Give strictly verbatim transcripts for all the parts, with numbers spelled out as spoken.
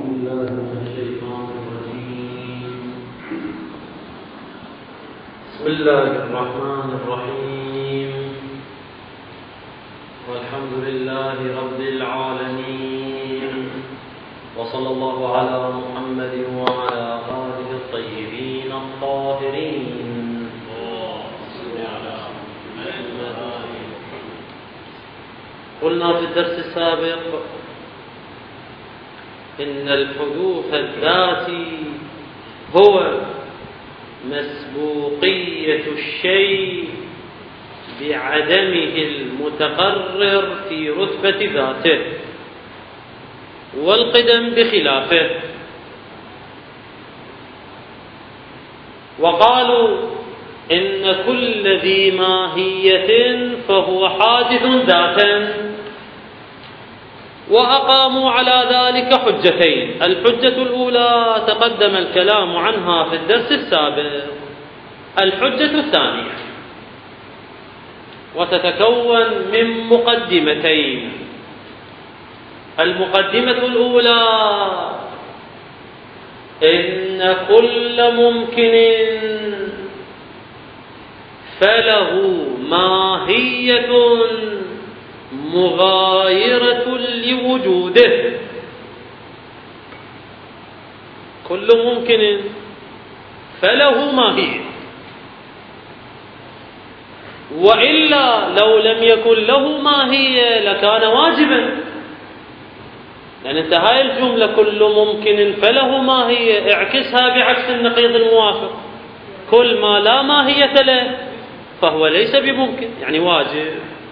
بالله من الشيطان الرجيم. بسم الله الرحمن الرحيم. والحمد لله رب العالمين، وصلى الله على محمد وعلى آله الطيبين الطاهرين. قلنا في الدرس السابق إن الحدوث الذاتي هو مسبوقية الشيء بعدمه المتقرر في رتبة ذاته، والقدم بخلافه. وقالوا إن كل ذي ماهية فهو حادث ذاتا، وأقاموا على ذلك حجتين. الحجة الأولى تقدم الكلام عنها في الدرس السابق. الحجة الثانية وتتكون من مقدمتين. المقدمة الأولى إن كل ممكن فله ماهية مغايرة لوجوده. كل ممكن فله ماهية، وإلا لو لم يكن له ماهية لكان واجبا. لأن انت هاي الجملة كل ممكن فله ماهية اعكسها بعكس النقيض الموافق. كل ما لا ماهية له فهو ليس بممكن، يعني واجب.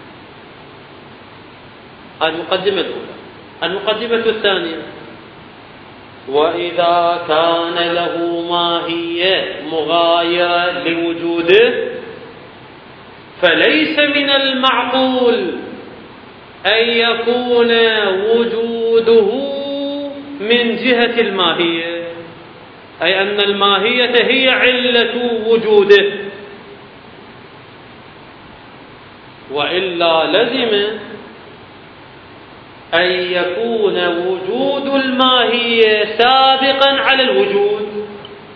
المقدمة الأولى. المقدمة الثانية: وإذا كان له ماهية مغايرة لوجوده فليس من المعقول أن يكون وجوده من جهة الماهية، أي أن الماهية هي علة وجوده، وإلا لزم أن يكون وجود الماهية سابقا على الوجود.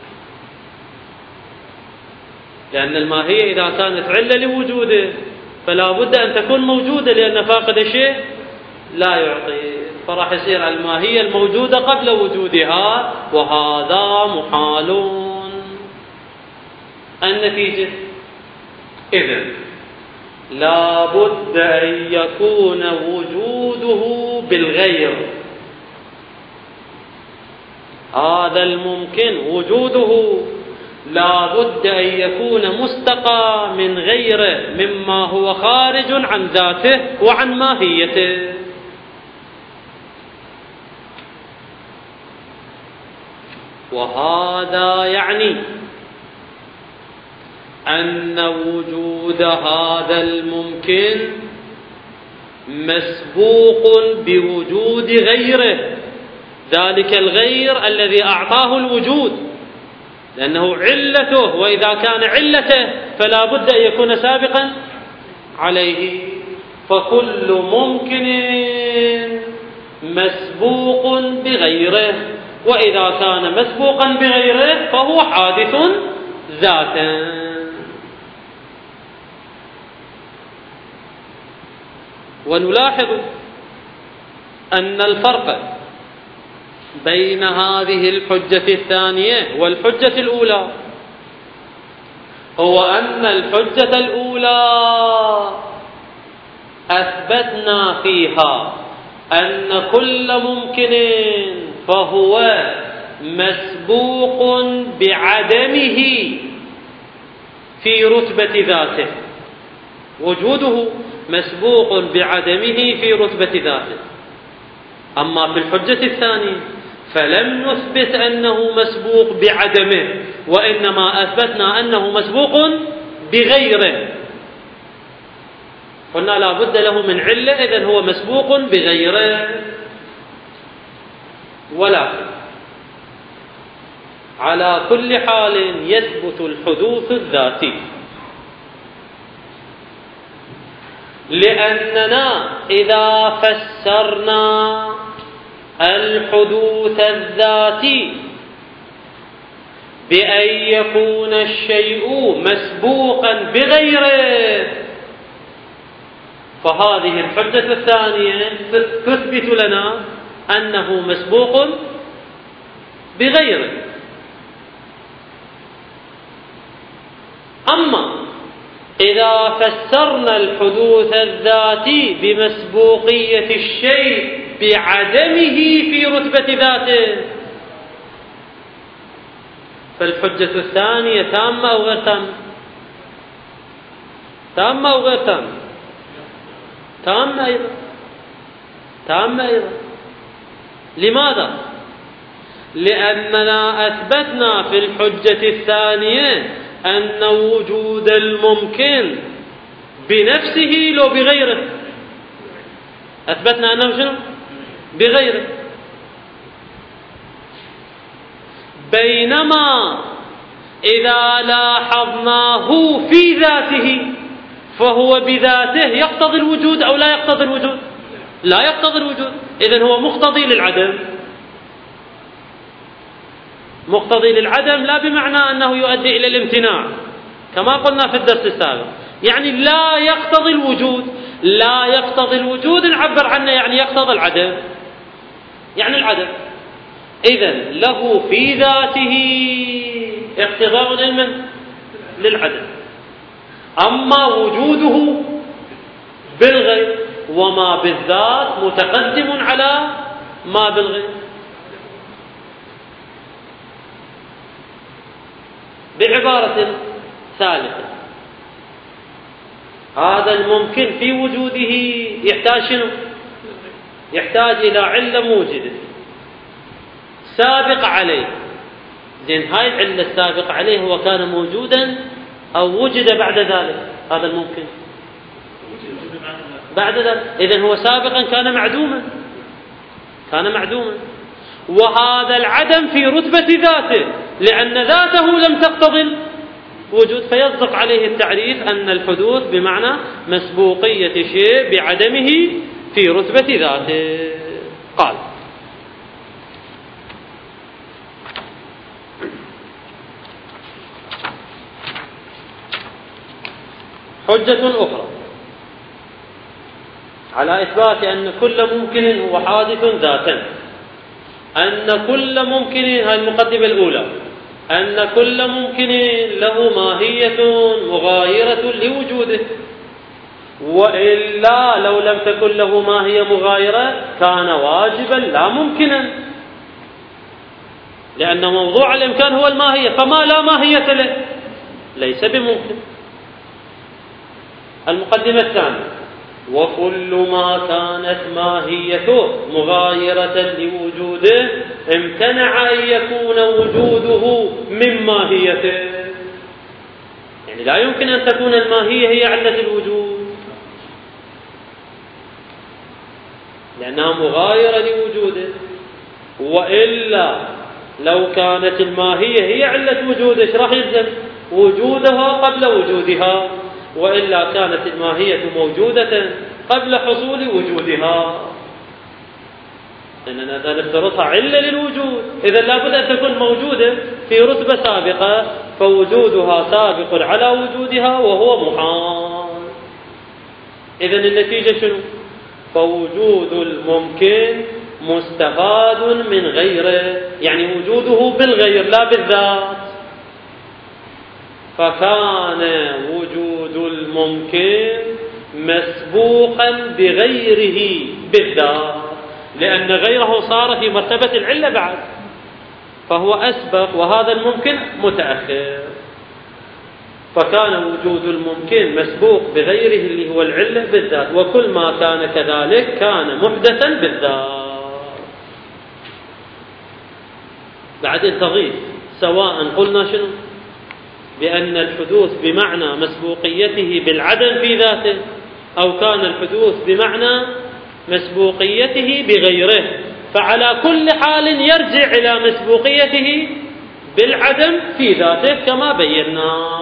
لأن الماهية إذا كانت علة لوجوده فلا بد أن تكون موجودة، لأن فاقد شيء لا يعطي، فراح يصير الماهية الموجودة قبل وجودها، وهذا محال. النتيجة: إذن لا بد أن يكون وجوده بالغير. هذا الممكن وجوده لا بد أن يكون مستقى من غيره مما هو خارج عن ذاته وعن ماهيته. وهذا يعني أن وجود هذا الممكن مسبوق بوجود غيره، ذلك الغير الذي أعطاه الوجود، لأنه علته، وإذا كان علته فلا بد أن يكون سابقا عليه. فكل ممكن مسبوق بغيره، وإذا كان مسبوقا بغيره فهو حادث ذاتا. ونلاحظ أن الفرق بين هذه الحجة الثانية والحجة الأولى هو أن الحجة الأولى أثبتنا فيها أن كل ممكن فهو مسبوق بعدمه في رتبة ذاته، وجوده مسبوق بعدمه في رتبة ذاته. أما في الحجة الثانية فلم نثبت أنه مسبوق بعدمه، وإنما أثبتنا أنه مسبوق بغيره. قلنا لا بد له من علة، إذن هو مسبوق بغيره. ولكن على كل حال يثبت الحدوث الذاتي، لأننا إذا فسرنا الحدوث الذاتي بأن يكون الشيء مسبوقا بغيره، فهذه الحجة الثانية تثبت لنا أنه مسبوق بغيره. أما إذا فسرنا الحدوث الذاتي بمسبوقية الشيء بعدمه في رتبة ذاته، فالحجة الثانية تامة أو غير تامة؟ تامة أو غير تامة؟ تامة أيضا، تامة أيضا. لماذا؟ لأننا أثبتنا في الحجة الثانية أن وجود الممكن بنفسه لو بغيره، أثبتنا أنه شنو؟ بغيره. بينما إذا لاحظناه في ذاته فهو بذاته يقتضي الوجود أو لا يقتضي الوجود؟ لا يقتضي الوجود، إذن هو مقتضي للعدم. مقتضي للعدم لا بمعنى أنه يؤدي إلى الامتناع كما قلنا في الدرس السابق، يعني لا يقتضي الوجود. لا يقتضي الوجود نعبر عنه يعني يقتضي العدم، يعني العدم. إذن له في ذاته اقتضاء للمن؟ للعدم. أما وجوده بالغير، وما بالذات متقدم على ما بالغير. بعبارة ثالثة، هذا الممكن في وجوده يحتاج شنو؟ يحتاج إلى علة موجدة سابق عليه. زين، هاي العلة السابق عليه هو كان موجودا أو وجد بعد ذلك؟ هذا الممكن بعد ذلك، إذن هو سابقا كان معدوما، كان معدوما. وهذا العدم في رتبة ذاته، لأن ذاته لم تقتضي الوجود، فيصدق عليه التعريف أن الحدوث بمعنى مسبوقية شيء بعدمه في رتبة ذاته. قال: حجة أخرى على إثبات أن كل ممكن هو حادث ذاتا، أن كل ممكن، هذه المقدمة الأولى، أن كل ممكن له ماهية مغايرة لوجوده، وإلا لو لم تكن له ماهية مغايرة كان واجبا لا ممكنا، لأن موضوع الإمكان هو الماهية، فما لا ماهية له ليس بممكن. المقدمة الثانية: وكل ما كانت ماهيته مغايرة لوجوده امتنع أن يكون وجوده من ماهيته. يعني لا يمكن أن تكون الماهية هي علة الوجود، لأنها مغايرة لوجوده. وإلا لو كانت الماهية هي علة وجوده ايش راح يلزم؟ وجودها قبل وجودها، وإلا كانت الماهية موجودة قبل حصول وجودها، لأننا إذا نفترضها علة للوجود إذا لابد أن تكون موجودة في رتبة سابقة، فوجودها سابق على وجودها وهو محال. إذن النتيجة شنو؟ فوجود الممكن مستفاد من غيره، يعني وجوده بالغير لا بالذات. فكان وجود الممكن مسبوقا بغيره بالذات، لأن غيره صار في مرتبة العلة بعد، فهو أسبق وهذا الممكن متأخر. فكان وجود الممكن مسبوق بغيره اللي هو العلة بالذات، وكل ما كان كذلك كان محدثا بالذات. بعدين تضيف: سواء قلنا شنو؟ بأن الحدوث بمعنى مسبوقيته بالعدم في ذاته، أو كان الحدوث بمعنى مسبوقيته بغيره، فعلى كل حال يرجع إلى مسبوقيته بالعدم في ذاته كما بينا.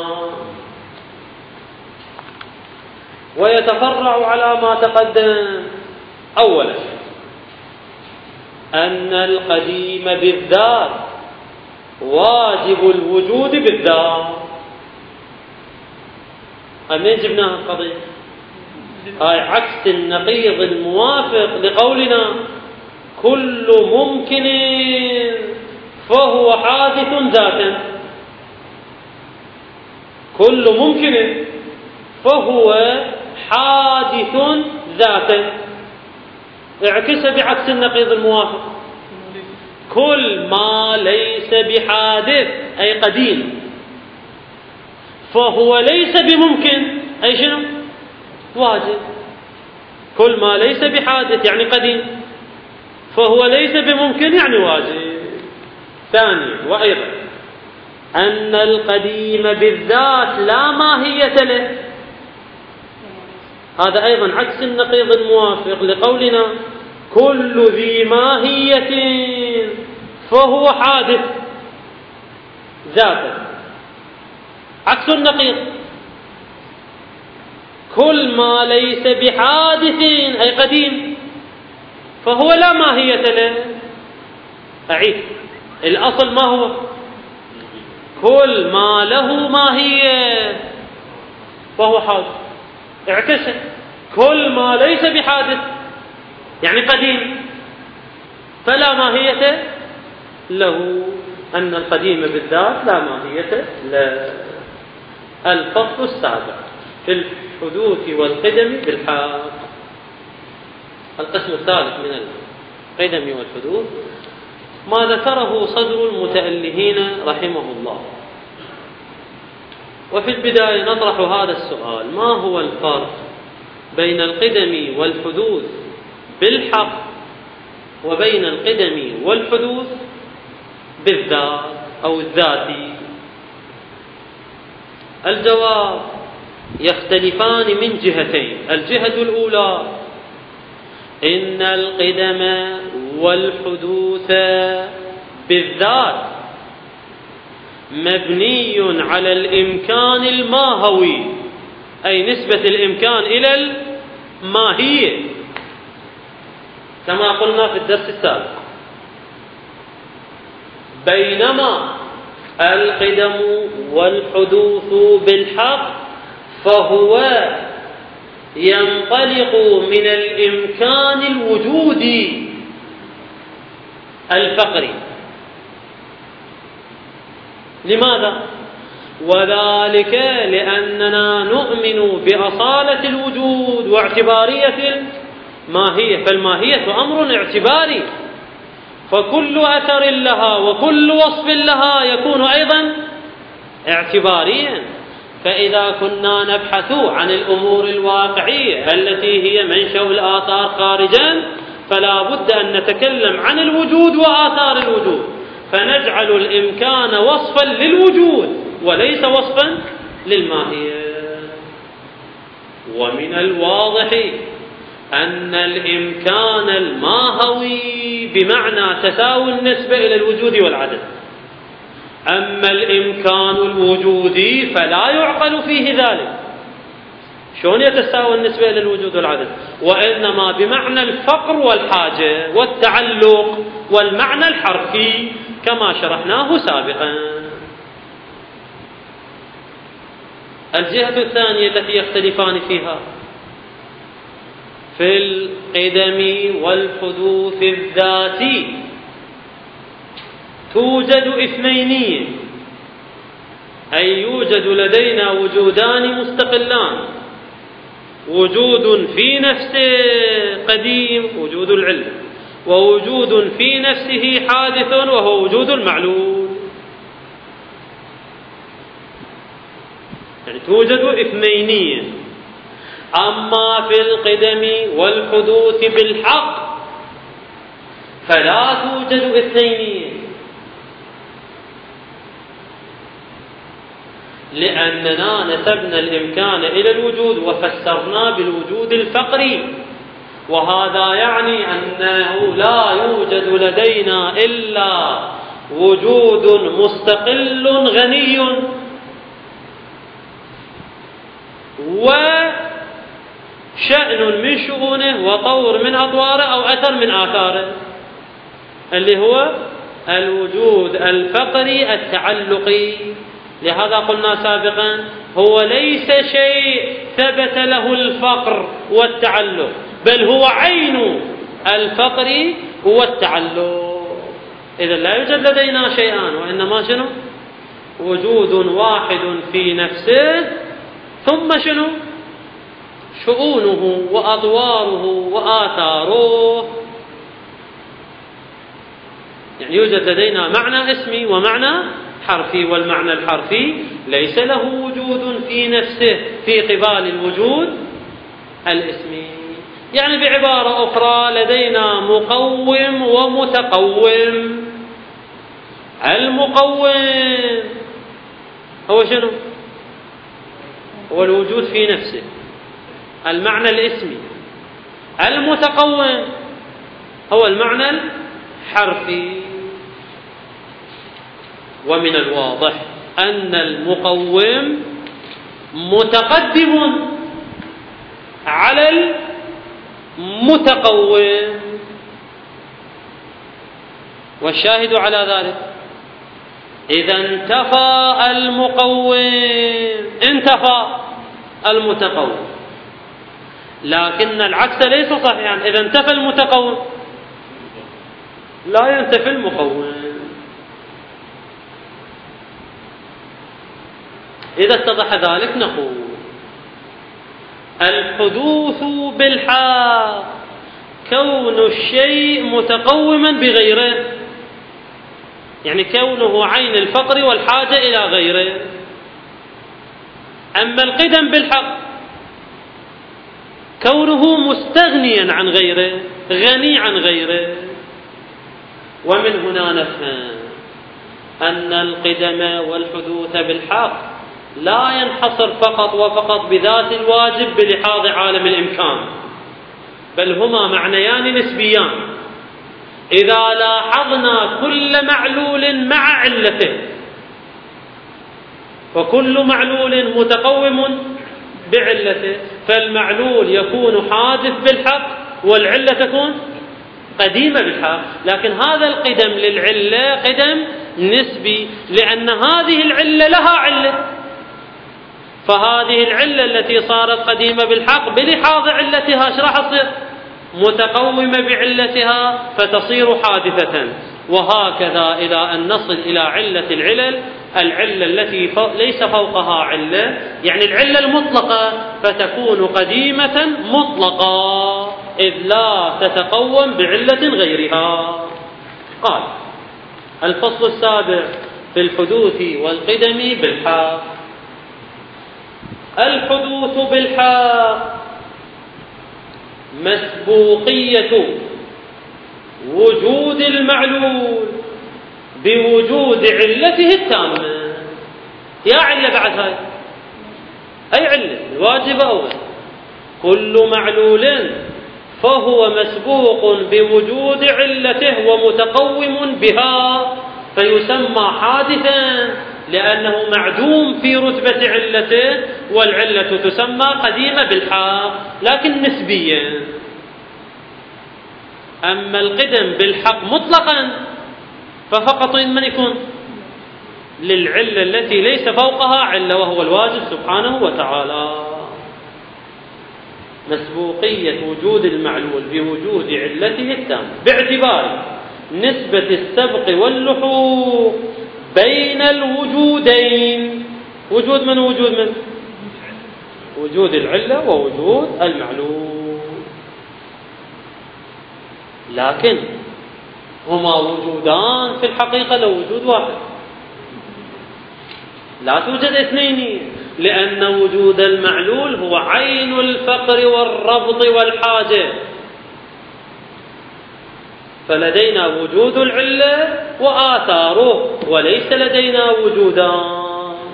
ويتفرع على ما تقدم. أولا، أن القديم بالذات واجب الوجود بالذات. منين جبناها القضية؟ هاي عكس النقيض الموافق لقولنا كل ممكن فهو حادث ذاتا. كل ممكن فهو حادث ذاتا، اعكسها بعكس النقيض الموافق. كل ما ليس بحادث أي قديم فهو ليس بممكن أي شنو؟ واجب. كل ما ليس بحادث يعني قديم، فهو ليس بممكن يعني واجب. ثانيا وأيضا أن القديم بالذات لا ماهية له، هذا أيضا عكس النقيض الموافق لقولنا كل ذي ماهية فهو حادث ذاتا، عكس النقيض. كل ما ليس بحادث أي قديم فهو لا ماهية له. أعيد، الأصل ما هو؟ كل ما له ماهية فهو حادث. اعكسه، كل ما ليس بحادث يعني قديم فلا ماهية له. أن القديم بالذات لا ماهية له. الفصل السابع في الحدوث والقدم بالحق. القسم الثالث من القدم والحدوث ما ذكره صدر المتألهين رحمه الله. وفي البداية نطرح هذا السؤال: ما هو الفرق بين القدم والحدوث بالحق وبين القدم والحدوث بالذات أو الذاتي؟ الجواب: يختلفان من جهتين. الجهة الأولى إن القدم والحدوث بالذات مبني على الإمكان الماهوي، أي نسبة الإمكان إلى الماهية، كما قلنا في الدرس السابق. بينما القدم والحدوث بالحق فهو ينطلق من الإمكان الوجودي الفقري. لماذا؟ وذلك لأننا نؤمن بأصالة الوجود واعتبارية الماهية، فالماهية أمر اعتباري، فكل أثر لها وكل وصف لها يكون أيضا اعتباريا. فإذا كنا نبحث عن الأمور الواقعية التي هي منشأ الآثار خارجا، فلا بد أن نتكلم عن الوجود وآثار الوجود، فنجعل الإمكان وصفا للوجود وليس وصفا للماهية. ومن الواضح أن الإمكان الماهوي بمعنى تساوي النسبة إلى الوجود والعدم، أما الإمكان الوجودي فلا يعقل فيه ذلك. شلون يتساوى النسبة إلى الوجود والعدم؟ وإنما بمعنى الفقر والحاجة والتعلق والمعنى الحرفي كما شرحناه سابقا. الجهة الثانية التي يختلفان فيها في القدم والحدوث الذاتي توجد اثنينية، أي يوجد لدينا وجودان مستقلان: وجود في نفسه قديم وجود العلم، ووجود في نفسه حادث وهو وجود المعلول. يعني توجد اثنينية. أما في القدم والحدوث بالحق فلا توجد اثنينية، لأننا نسبنا الإمكان إلى الوجود وفسرنا بالوجود الفقري، وهذا يعني أنه لا يوجد لدينا إلا وجود مستقل غني وشأن من شؤونه وطور من أطواره أو أثر من آثاره. اللي هو الوجود الفقري التعلقي. لهذا قلنا سابقا هو ليس شيء ثبت له الفقر والتعلق، بل هو عين الفقر والتعلق. إذا لا يوجد لدينا شيئان، وإنما شنو؟ وجود واحد في نفسه، ثم شنو؟ شؤونه وأضواره وآثاره. يعني يوجد لدينا معنى اسمي ومعنى حرفي، والمعنى الحرفي ليس له وجود في نفسه في قبال الوجود الاسمي. يعني بعبارة أخرى لدينا مقوم ومتقوم. المقوم هو شنو؟ هو الوجود في نفسه، المعنى الاسمي. المتقوم هو المعنى الحرفي. ومن الواضح أن المقوم متقدم على المتقوم، والشاهد على ذلك إذا انتفى المقوم انتفى المتقوم، لكن العكس ليس صحيحا. إذا انتفى المتقوم لا ينتفي المقوم. إذا اتضح ذلك نقول الحدوث بالحال كون الشيء متقوما بغيره، يعني كونه عين الفقر والحاجة إلى غيره. أما القدم بالحق كونه مستغنيا عن غيره، غني عن غيره. ومن هنا نفهم أن القدم والحدوث بالحق لا ينحصر فقط وفقط بذات الواجب بلحاظ عالم الإمكان، بل هما معنيان نسبيان. إذا لاحظنا كل معلول مع علته، وكل معلول متقوم بعلته، فالمعلول يكون حادث بالحق والعلة تكون قديمة بالحق. لكن هذا القدم للعلة قدم نسبي، لأن هذه العلة لها علة، فهذه العلة التي صارت قديمة بالحق بلحاظ علتها ايش راح تصير؟ متقومة بعلتها فتصير حادثة. وهكذا إلى أن نصل إلى علة العلل، العلة التي ليس فوقها علة، يعني العلة المطلقة، فتكون قديمة مطلقة إذ لا تتقوم بعلة غيرها. قال الفصل السابع في الحدوث والقدم بالحق. الحدوث بالحق مسبوقية وجود المعلول بوجود علته التامة. يا علة بعد هاي أي علة واجبة أو غير، كل معلول فهو مسبوق بوجود علته ومتقوم بها، فيسمى حادثا لأنه معدوم في رتبة علته، والعلة تسمى قديمة بالحق لكن نسبيا. أما القدم بالحق مطلقا ففقط من يكون للعلة التي ليس فوقها علة، وهو الواجب سبحانه وتعالى. مسبوقية وجود المعلول بوجود علته التامة باعتبار نسبة السبق واللحوق بين الوجودين. وجود من وجود من وجود العلة ووجود المعلول، لكن هما وجودان في الحقيقة لو وجود واحد، لا توجد اثنين، لأن وجود المعلول هو عين الفقر والربط والحاجة، فلدينا وجود العلة وآثاره وليس لدينا وجودان.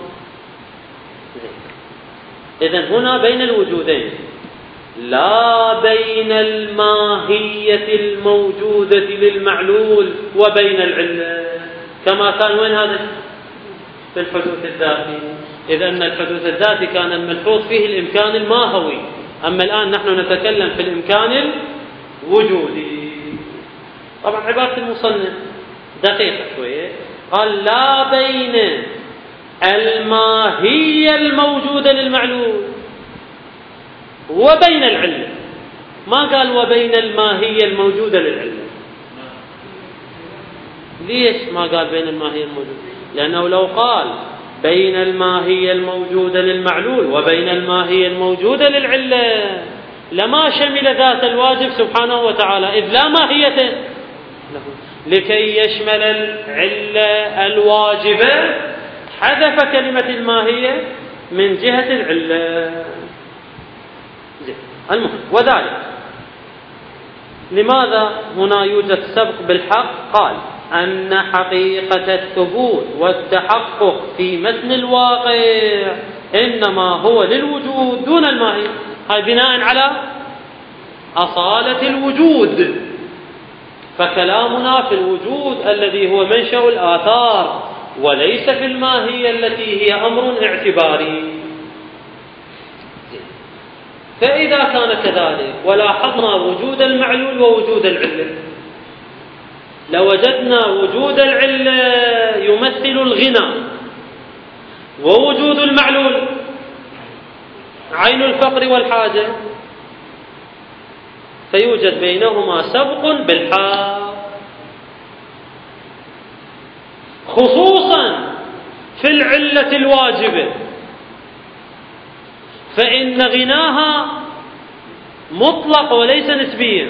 إذن هنا بين الوجودين، لا بين الماهية الموجودة للمعلول وبين العلة، كما كان وين هذا في الحدوث الذاتي. إذ أن الحدوث الذاتي كان الملحوظ فيه الإمكان الماهوي، أما الآن نحن نتكلم في الإمكان الوجودي. طبعا عبارة المصنف دقيقة شوية، قال لا بين الماهية الموجودة للمعلول وبين العلة، ما قال وبين الماهية الموجودة للعلة. ليش ما قال بين الماهية الموجودة؟ لأنه لو قال بين الماهية الموجودة للمعلول وبين الماهية الموجودة للعلة لما شمل ذات الواجب سبحانه وتعالى، إذ لا ماهية له. لكي يشمل العلة الواجبة حذف كلمة الماهية من جهة العلة. المهم، وذلك لماذا هنا يوجد سبق بالحق؟ قال أن حقيقة الثبوت والتحقق في متن الواقع إنما هو للوجود دون الماهية. هاي بناء على أصالة الوجود، فكلامنا في الوجود الذي هو منشأ الآثار وليس في الماهية التي هي أمر اعتباري. فإذا كان كذلك ولاحظنا وجود المعلول ووجود العلة، لوجدنا وجود العلة يمثل الغنى ووجود المعلول عين الفقر والحاجة، فيوجد بينهما سبق بالحق، خصوصا في العلة الواجبة، فإن غناها مطلق وليس نسبيا.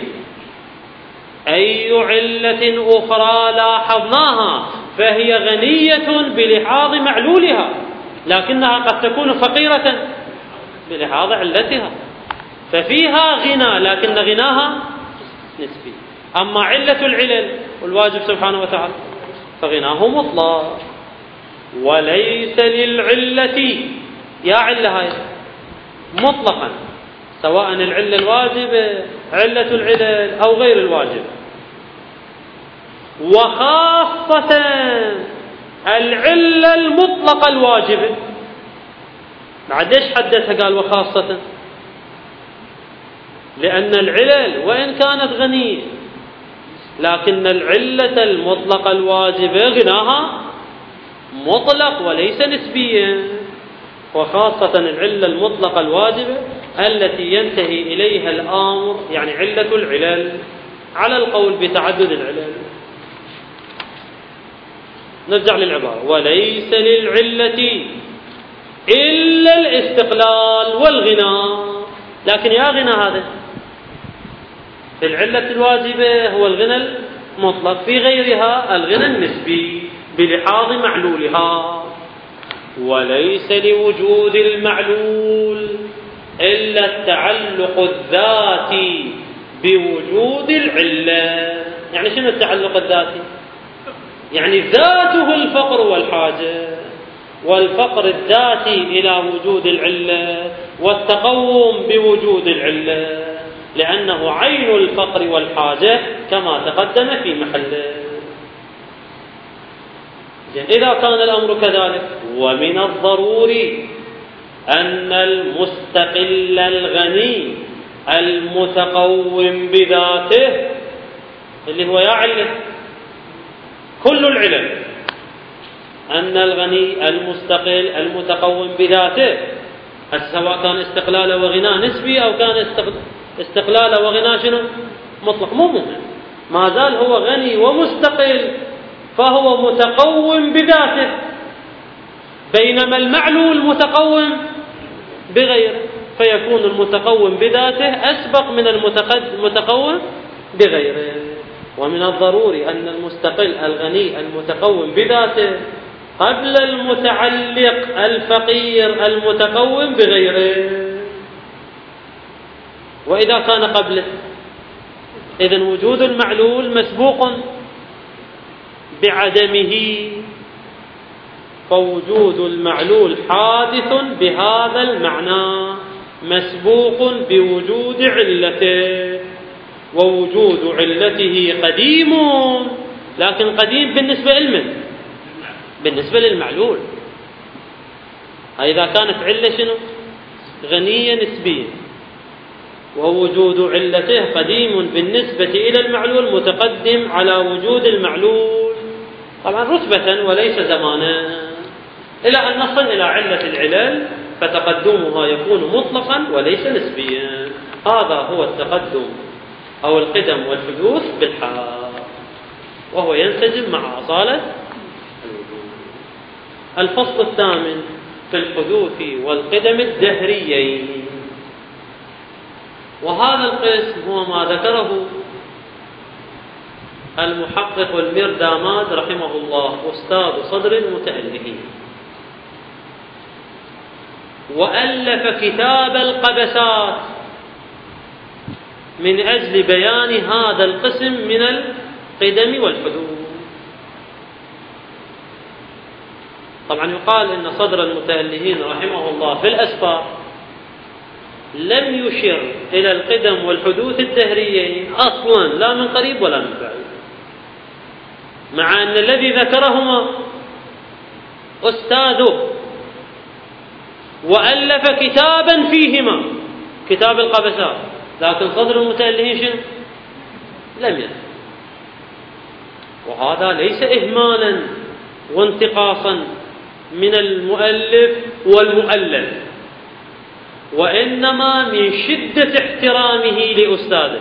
أي علة أخرى لاحظناها فهي غنية بلحاظ معلولها، لكنها قد تكون فقيرة بلحاظ علتها، ففيها غنى لكن غناها نسبي. أما علة العلل والواجب سبحانه وتعالى فغناه مطلق، وليس للعلة يا علة هاي مطلقا، سواء العلة الواجبة علة العلل أو غير الواجب. وخاصة العلة المطلقة الواجبة، بعد ايش حدثها؟ قال وخاصة، لأن العلل وإن كانت غنية لكن العلة المطلقة الواجبة غناها مطلق وليس نسبيا، وخاصة العلة المطلقة الواجبة التي ينتهي إليها الأمر، يعني علة العلل على القول بتعدد العلل. نرجع للعبارة، وليس للعلة إلا الاستقلال والغنى. لكن يا غنى هذا في العلة الواجبة هو الغنى المطلق، في غيرها الغنى النسبي بلحاظ معلولها. وليس لوجود المعلول إلا التعلق الذاتي بوجود العلة. يعني شنو التعلق الذاتي؟ يعني ذاته الفقر والحاجة، والفقر الذاتي إلى وجود العلة، والتقوم بوجود العلة، لأنه عين الفقر والحاجة كما تقدم في محله. إذا كان الأمر كذلك، ومن الضروري أن المستقل الغني المتقوم بذاته اللي هو يا علة كل العلل، أن الغني المستقل المتقوم بذاته، سواء كان استقلال وغنى نسبي أو كان استقلال وغنى شنو مطلق، مو مهم، ما زال هو غني ومستقل فهو متقوم بذاته، بينما المعلول متقوم بغيره، فيكون المتقوم بذاته أسبق من المتقوم بغيره. ومن الضروري أن المستقل الغني المتقوم بذاته قبل المتعلق الفقير المتقوم بغيره. وإذا كان قبله إذن وجود المعلول مسبوق بعدمه، فوجود المعلول حادث بهذا المعنى مسبوق بوجود علته، ووجود علته قديم، لكن قديم بالنسبة لمن؟ بالنسبة للمعلول. إذا كانت علة شنو؟ غنية نسبيا، ووجود علته قديم بالنسبة إلى المعلول متقدم على وجود المعلول، طبعا رتبة وليس زمانا، إلى أن نصل إلى علة العلل فتقدمها يكون مطلقا وليس نسبيا. هذا هو التقدم أو القدم والحدوث بالحال، وهو ينسجم مع أصالة الوجود. الفصل الثامن في الحدوث والقدم الدهريين، وهذا القسم هو ما ذكره المحقق الميرداماد رحمه الله أستاذ صدر المتألفين، وألف كتاب القبسات من أجل بيان هذا القسم من القدم والحدوث. طبعا يقال إن صدر المتألفين رحمه الله في الأسفار لم يشر إلى القدم والحدوث الدهريين أصلا، لا من قريب ولا من بعيد، مع أن الذي ذكرهما أستاذه وألف كتابا فيهما كتاب القبسات، لكن صدر المتألفين شنو؟ لم يذكر. وهذا ليس إهمالا وانتقاصا من المؤلف والمؤلف، وإنما من شدة احترامه لأستاذه،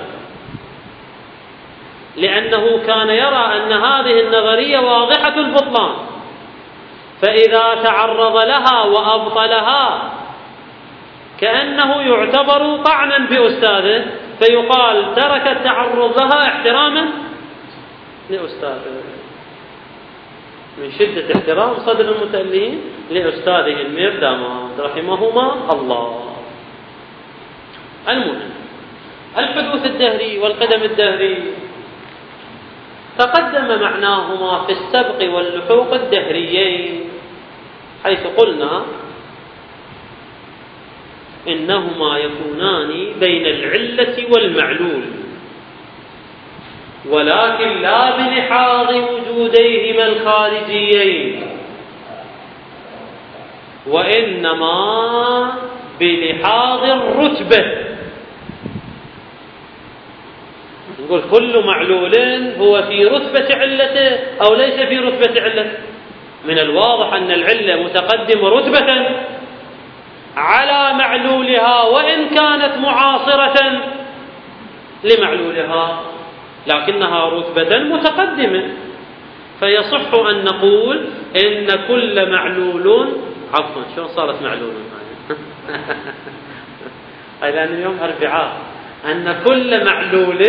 لأنه كان يرى أن هذه النظرية واضحة البطلان، فإذا تعرض لها وأبطلها كأنه يعتبر طعنا بأستاذه، فيقال ترك التعرض لها احتراما لأستاذه. من شدة احترام صدر المتألفين لأستاذه الميرداماد رحمهما الله. المهم، الحدوث الدهري والقدم الدهري تقدم معناهما في السبق واللحوق الدهريين، حيث قلنا إنهما يكونان بين العلة والمعلول، ولكن لا بلحاظ وجوديهما الخارجيين، وإنما بلحاظ الرتبة. نقول كل معلول هو في رتبة علته أو ليس في رتبة علته. من الواضح أن العلة متقدمة رتبة على معلولها وإن كانت معاصرة لمعلولها، لكنها رتبة متقدمة، فيصح أن نقول إن كل معلول عفوا شلون صارت معلول هاي لأن اليوم أربعاء، أن كل معلول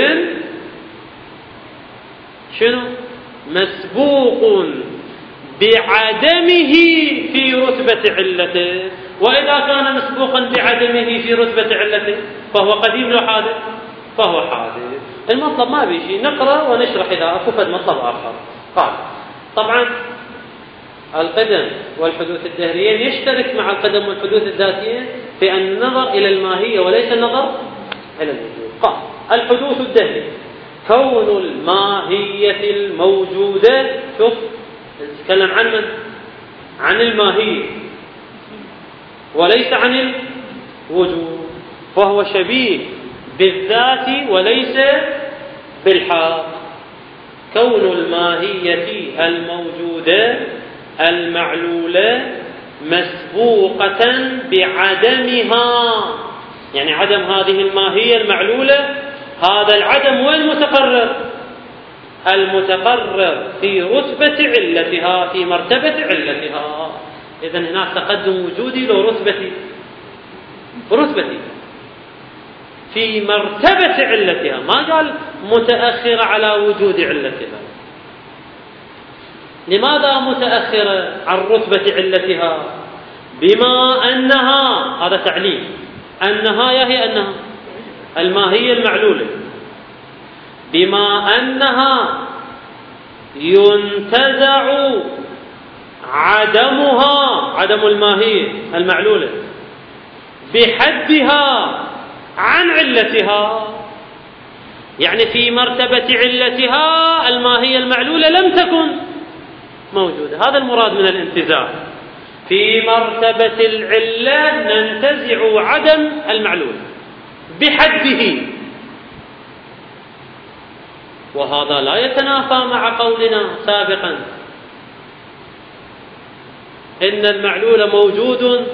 شنو مسبوق بعدمه في رتبة علته، وإذا كان مسبوقا بعدمه في رتبة علته فهو قديم له حادث فهو حادث. المطلب ما بيجي نقرأ ونشرح إذا أكو فد مطلب آخر. قال طبعا القدم والحدوث الدهريين يشترك مع القدم والحدوث الذاتيين في أن النظر إلى الماهية وليس النظر إلى الوجود. قال الحدوث الدهري كون الماهية الموجودة، شوف نتكلم عن من؟ عن الماهية وليس عن الوجود، فهو شبيه بالذات وليس بالحال. كون الماهية الموجودة المعلولة مسبوقة بعدمها، يعني عدم هذه الماهية المعلولة، هذا العدم وين متقرر؟ المتقرر في رتبة علتها، في مرتبة علتها. إذن هناك تقدم وجودي له رتبتي رتبتي في مرتبة علتها، ما قال متأخرة على وجود علتها. لماذا متأخرة عن رتبة علتها؟ بما أنها، هذا تعليل، أنها هي أنها الماهية المعلولة، بما أنها ينتزع عدمها، عدم الماهية المعلولة، بحدها عن علتها. يعني في مرتبة علتها الماهية المعلولة لم تكن موجودة، هذا المراد من الانتزاع. في مرتبة العلة ننتزع عدم المعلول، بحده، وهذا لا يتنافى مع قولنا سابقا إن المعلول موجود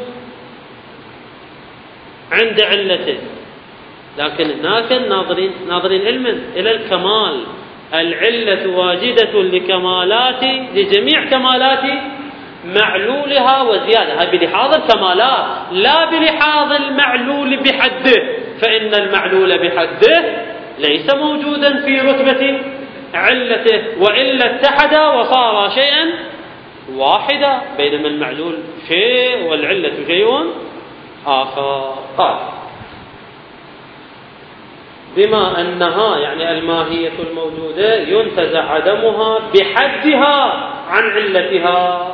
عند علته، لكن هناك ناظرين ناظرين علما إلى الكمال. العلة واجدة لكمالات لجميع كمالات معلولها وزيادة، هذا بلحاظ الكمالات لا بلحاظ المعلول بحده، فإن المعلول بحده ليس موجودا في رتبة علته، وإلا اتحد وصار شيئا واحدا، بينما المعلول شيء والعلة شيء آخر. قال بما أنها يعني الماهية الموجودة ينتزع عدمها بحدها عن علتها،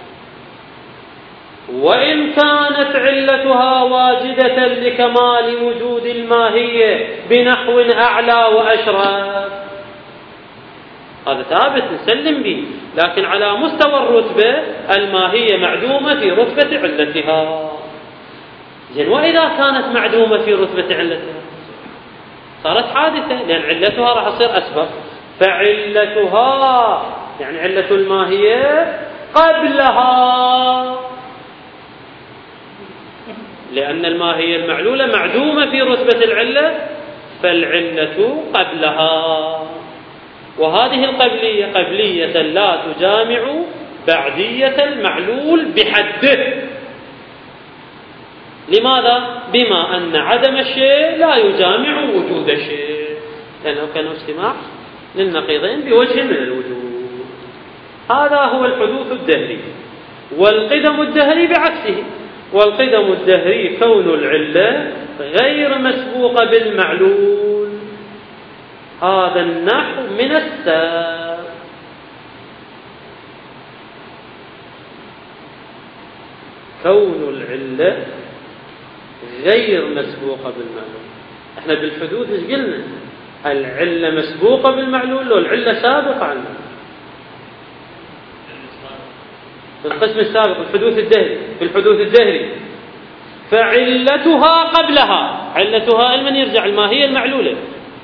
وإن كانت علتها واجدة لكمال وجود الماهية بنحو أعلى وأشرف. هذا ثابت نسلم به، لكن على مستوى الرتبة الماهية معدومة في رتبة علتها. زين، وإذا كانت معدومة في رتبة علتها صارت حادثة، لأن علتها راح تصير أسبق، فعلتها يعني علة الماهية قبلها، لأن الماهية المعلولة معدومة في رتبة العلة فالعلة قبلها. وهذه القبلية قبلية لا تجامع بعدية المعلول بحده. لماذا؟ بما أن عدم الشيء لا يجامع وجود الشيء، لأنه كان اجتماع للنقيضين بوجه من الوجود. هذا هو الحدوث الدهري. والقدم الدهري بعكسه، والقدم الدهري كون العلة غير مسبوقة بالمعلول. هذا النحو من السابق. كون العلة غير مسبوقة بالمعلول. احنا بالحدوث ايش قلنا؟ العلة مسبوقة بالمعلول والعلة سابقة عنه. في القسم السابق الحدوث الدهري، في الحدوث الدهري فعلتها قبلها، علتها لمن يرجع الماهية المعلولة،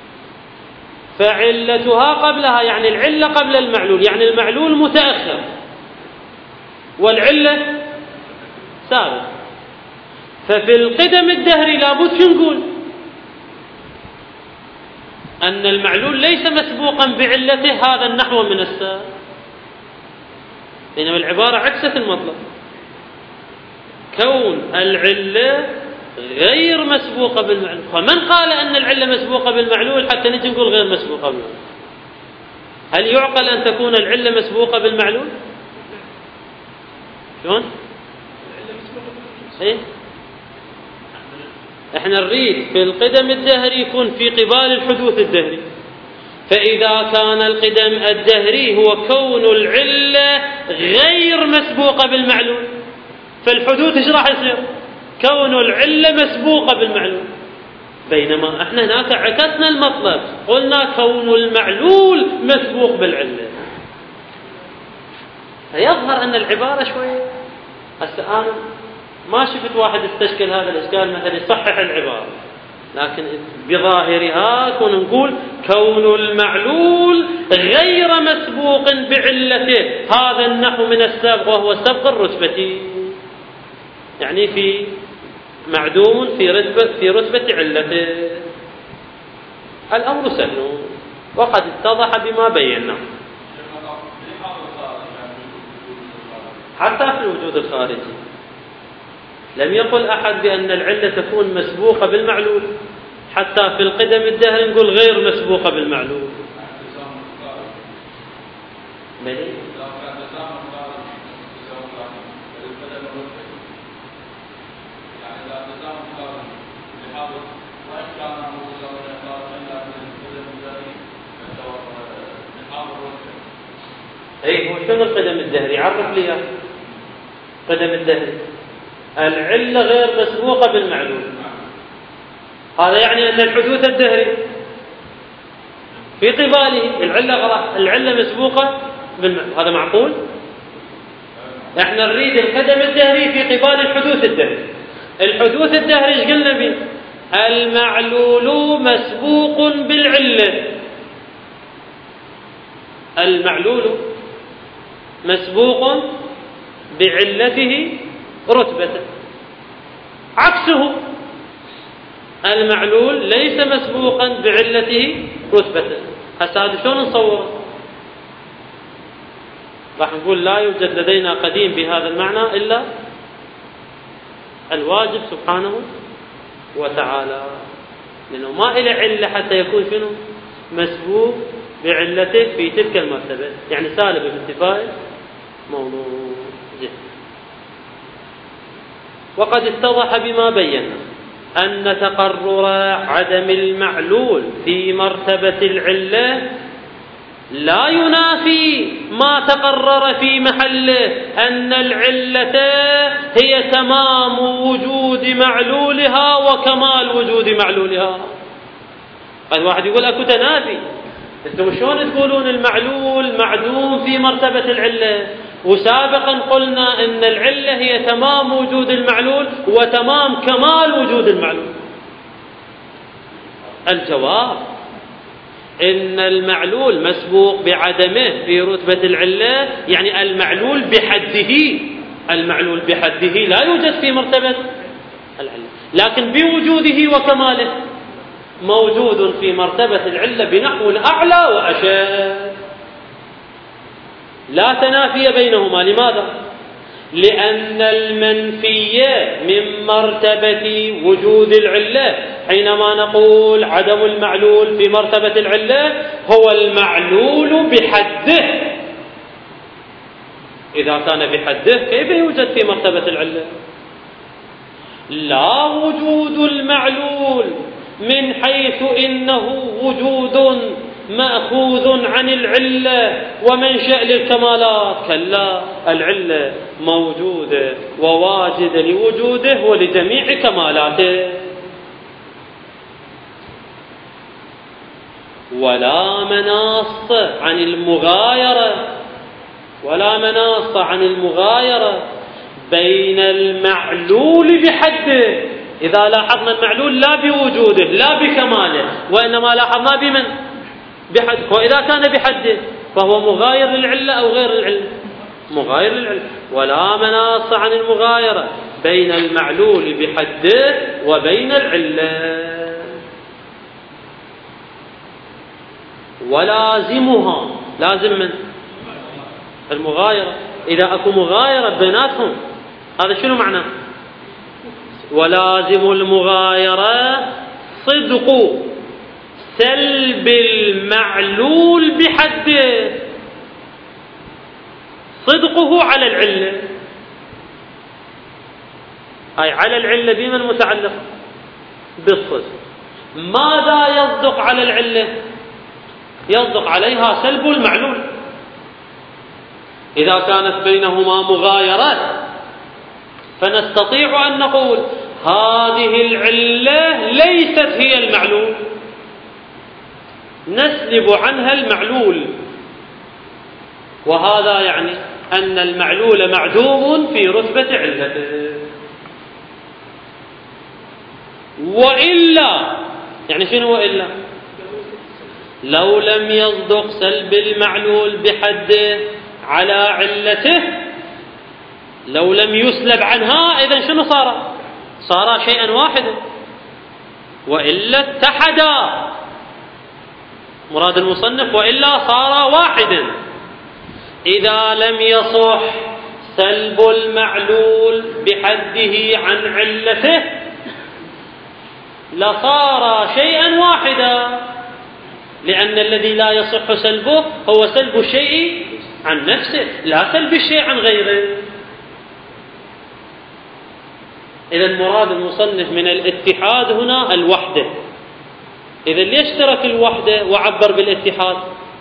فعلتها قبلها يعني العلة قبل المعلول، يعني المعلول متأخر والعلة سابق. ففي القدم الدهري لابد شو نقول؟ أن المعلول ليس مسبوقا بعلته، هذا النحو من السابق، بينما العبارة عكست المطلب. كون العلة غير مسبوقة بالمعلول، فمن قال أن العلة مسبوقة بالمعلول حتى نجي نقول غير مسبوقة بالمعلول؟ هل يعقل أن تكون العلة مسبوقة بالمعلول؟ شلون؟ إيه؟ احنا نريد في القدم الدهري يكون في قبال الحدوث الدهري، فإذا كان القدم الدهري هو كون العلة غير مسبوقة بالمعلول، فالحدوث ايش راح يصير؟ كون العلة مسبوقة بالمعلول. بينما احنا هناك عكسنا المطلب، قلنا كون المعلول مسبوق بالعلة. فيظهر أن العبارة شوية هسه أنا ما شفت واحد يستشكل هذا الإشكال مثلا يصحح العبارة، لكن بظاهرها كنا نقول كون المعلول غير مسبوق بعلته، هذا النحو من السابق وهو سبق الرتبة، يعني في معدوم في رتبة في رتبة علته. الأمر سهل وقد اتضح بما بينا. حتى في الوجود الخارجي لم يقل أحد بأن العلة تكون مسبوقة بالمعلول، حتى في القدم الدهر نقول غير مسبوقة بالمعلول. اي هو شنو القدم الدهري؟ عرف لي اياه. قدم الدهري العلة غير مسبوقة بالمعلول، هذا يعني أن الحدوث الدهري في قباله العلة العلة مسبوقة بالمعلول. هذا معقول؟ احنا نريد القدم الدهري في قبال الحدوث الدهري. الحدوث الدهري ايش قلنا به؟ المعلول مسبوق بالعلة، المعلول مسبوق بعلته رتبة، عكسه المعلول ليس مسبوقا بعلته رتبة. هسه هذا شلون نصور؟ راح نقول لا يوجد لدينا قديم بهذا المعنى إلا الواجب سبحانه وتعالى، لأنه ما إلى علة حتى يكون شنو مسبوق بعلته في تلك المرتبة، يعني سالب بانتفاء موضوع. وقد اتضح بما بينا أن تقرر عدم المعلول في مرتبة العلة لا ينافي ما تقرر في محله أن العلة هي تمام وجود معلولها وكمال وجود معلولها. قد واحد يقول أكو تنافي، أنتم شلون تقولون المعلول معدوم في مرتبة العلة وسابقا قلنا أن العلة هي تمام وجود المعلول وتمام كمال وجود المعلول؟ الجواب إن المعلول مسبوق بعدمه في رتبة العلة، يعني المعلول بحده، المعلول بحده لا يوجد في مرتبة العلة، لكن بوجوده وكماله موجود في مرتبة العلة بنحو أعلى وأشد، لا تنافي بينهما. لماذا؟ لأن المنفي من مرتبة وجود العلة حينما نقول عدم المعلول في مرتبة العلة هو المعلول بحده. إذا كان بحده كيف يوجد في مرتبة العلة؟ لا وجود المعلول من حيث إنه وجود مأخوذ عن العلة ومنشأ للكمالات، كلا، العلة موجودة وواجدة لوجوده ولجميع كمالاته. ولا مناص عن المغايرة، ولا مناص عن المغايرة بين المعلول بحده. إذا لاحظنا المعلول لا بوجوده لا بكماله، وإنما لاحظنا بمن؟ بحد. وإذا كان بحده فهو مغاير للعلة أو غير العلة؟ مغاير للعلة. ولا مناص عن المغايرة بين المعلول بحده وبين العلة. ولازمها، لازم من المغايرة، إذا أكو مغايرة بيناتهم هذا شنو معناه؟ ولازم المغايرة صدق سلب المعلول بحده، صدقه على العلة. أي على العلة بمن متعلق؟ بالصدق. ماذا يصدق على العلة؟ يصدق عليها سلب المعلول. إذا كانت بينهما مغايرات فنستطيع أن نقول هذه العلة ليست هي المعلول، نسلب عنها المعلول، وهذا يعني أن المعلول معدوم في رتبة علته. وإلا، يعني شنو وإلا؟ لو لم يصدق سلب المعلول بحده على علته، لو لم يسلب عنها، إذن شنو صار؟ صار شيئا واحدا، وإلا اتحدا. مراد المصنف وإلا صار واحدا. إذا لم يصح سلب المعلول بحده عن علته لصار شيئا واحدا، لأن الذي لا يصح سلبه هو سلب الشيء عن نفسه لا سلب الشيء عن غيره. إذا مراد المصنف من الاتحاد هنا الوحدة. إذا ليش ترك الوحدة وعبر بالاتحاد؟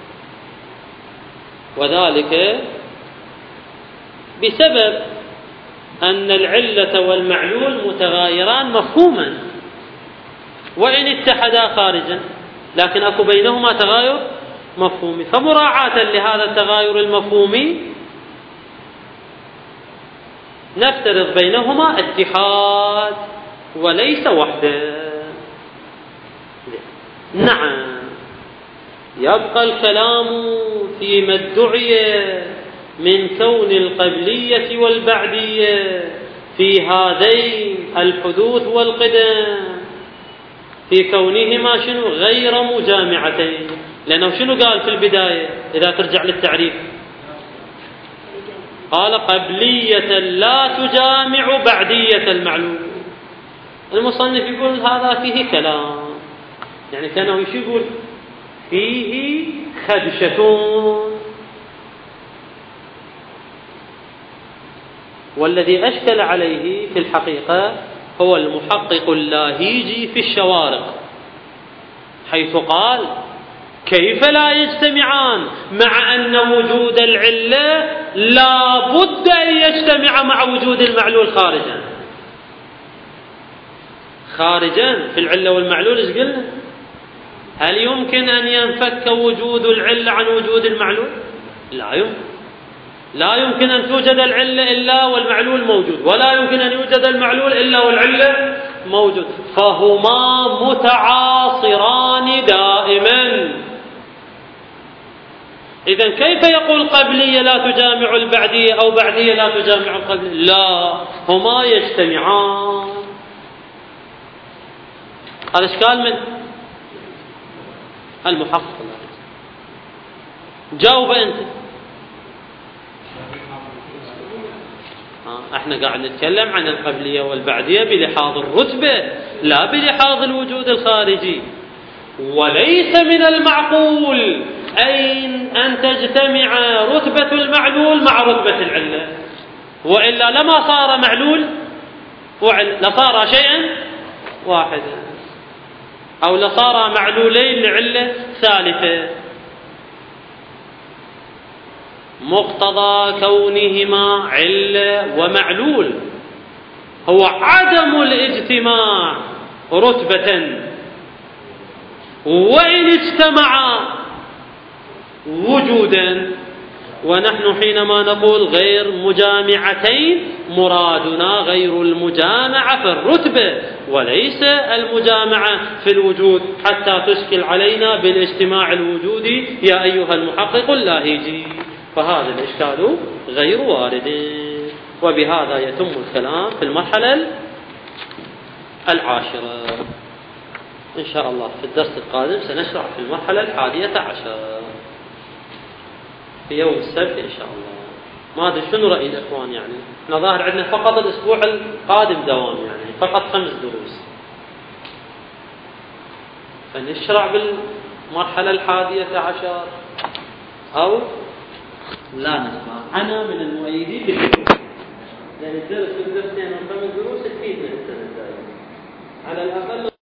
وذلك بسبب أن العلة والمعلول متغايران مفهوما، وإن اتحدا خارجا لكن أكو بينهما تغاير مفهومي، فمراعاة لهذا التغاير المفهومي نفترض بينهما اتحاد وليس وحدة. نعم، يبقى الكلام فيما ادعي من كون القبلية والبعدية في هذين الحدوث والقدم، في كونهما شنو؟ غير مجامعتين. لأنه شنو قال في البداية إذا ترجع للتعريف؟ قال قبلية لا تجامع بعدية المعلوم. المصنف يقول هذا فيه كلام، يعني كانه يقول فيه خدشة. والذي أشكل عليه في الحقيقة هو المحقق اللاهيجي في الشوارق، حيث قال كيف لا يجتمعان مع أن وجود العلة لا بد أن يجتمع مع وجود المعلول خارجا. خارجا في العلة والمعلول إيش قلنا؟ هل يمكن أن ينفك وجود العلة عن وجود المعلول؟ لا يمكن. لا يمكن أن توجد العلة إلا والمعلول موجود، ولا يمكن أن يوجد المعلول إلا والعلة موجود، فهما متعاصران دائما. إذن كيف يقول قبلية لا تجامع البعدية أو بعدية لا تجامع القبلية؟ لا، هما يجتمعان. هذا إشكال من المحقق. جاوب أنت. احنا قاعد نتكلم عن القبلية والبعدية بلحاظ الرتبة لا بلحاظ الوجود الخارجي. وليس من المعقول أين أن تجتمع رتبة المعلول مع رتبة العلة، وإلا لما صار معلول وعلة، لصار شيئا واحدا، أو لصار معلولين لعلة ثالثة. مقتضى كونهما علة ومعلول هو عدم الاجتماع رتبة، وإن اجتمعا وجودا. ونحن حينما نقول غير مجامعتين مرادنا غير المجامعة في الرتبة وليس المجامعة في الوجود، حتى تشكل علينا بالاجتماع الوجودي يا أيها المحقق اللاهيجي، فهذا الإشكال غير وارد. وبهذا يتم الكلام في المرحلة العاشرة. إن شاء الله في الدرس القادم سنشرع في المرحلة الحادية عشر في يوم السبت إن شاء الله. ما أدري شنو رأي الإخوان، يعني احنا ظاهر عندنا فقط الأسبوع القادم دوام، يعني فقط خمس دروس، فنشرع بالمرحلة الحادية عشر أو لا نشرع. أنا من المؤيدين بالدروس، يعني الدرس والدرسين وخمس دروس تفيدنا.